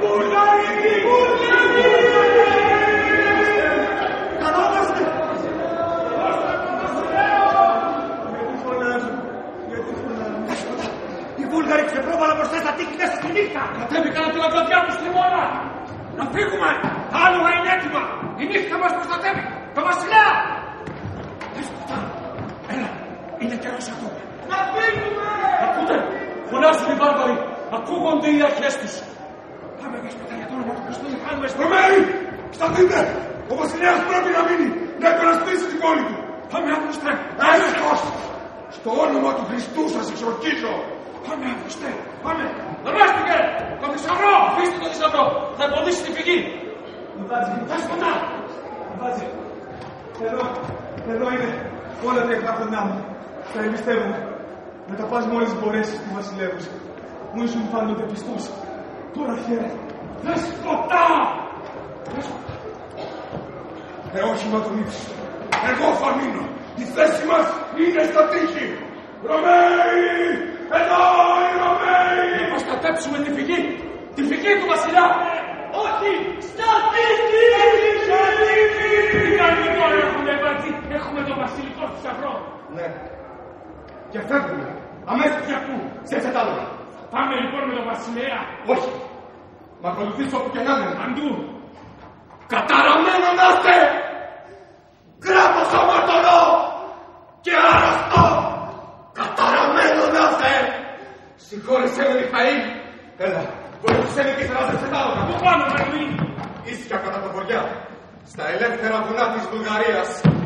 Κατέβηκαν από την αγκαδιά του στη μόνα. Να φύγουμε. Τα άλογα είναι έτοιμα. Η νύχτα μας προστατεύει. Το βασιλιά. Δέσποτα. Έλα. Είναι καιρός ακόμα. Να φύγουμε. Ακούτε. Φωνάζουν οι βάρβαροι. Ακούγονται οι αρχές τους. Πάμε δέσποτα για το όνομα του Χριστού. Πάμε στο Ρωμαίοι. Σταθείτε. Ο βασιλιάς πρέπει να μείνει. Να υπερασπίσει την πόλη του. Πάμε αύγουστε. Έλεγχος. Στο όνομα του Χριστού σας εξορκίζω. Πάμε αύγουστε. Πάμε. Δράστηκε! Το θησαυρό! Αφήστε το θησαυρό! Θα εμποδίσει τη φυγή! Δέσποτα! Βάζει. Εδώ είναι όλα τα εκπράγοντά μου. Τα εμπιστεύομαι. Να τα πας μόλις μπορέσεις στη βασιλεύουσα. Μου ήσουν πάντοτε πιστός. Τώρα χαίρεται. Δέσποτα! Όχι μα τον ύψιστο. Εγώ θα μείνω. Η θέση μας είναι στα τείχη. Ρωμαίοι! Εδώ οι Ρωμαίοι! Να προστατέψουμε τη φυγή! Τη φυγή του βασιλιά! Όχι! Στα τείχη! Τι κάνουμε τώρα, έχουμε το βασιλικό θησαυρό! Ναι. Και φεύγουμε. Αμέσως για πού? Σε εξετάλογα. Πάμε λοιπόν με τον βασιλέα! Όχι. Μ' ακολουθήσω όπου και να είναι. Παντού! Καταραμένο να είστε! Κράτος αμαρτωλό και άρρωστο! Καταραμένο να είστε! Συγχώρεσέ με, Μιχαήλ! Έλα, βοήθησέ με και σε κατάλογα. Πού πάμε, Μερλή! Ίσια κατά τα βοριά, στα ελεύθερα βουνά της Βουλγαρίας.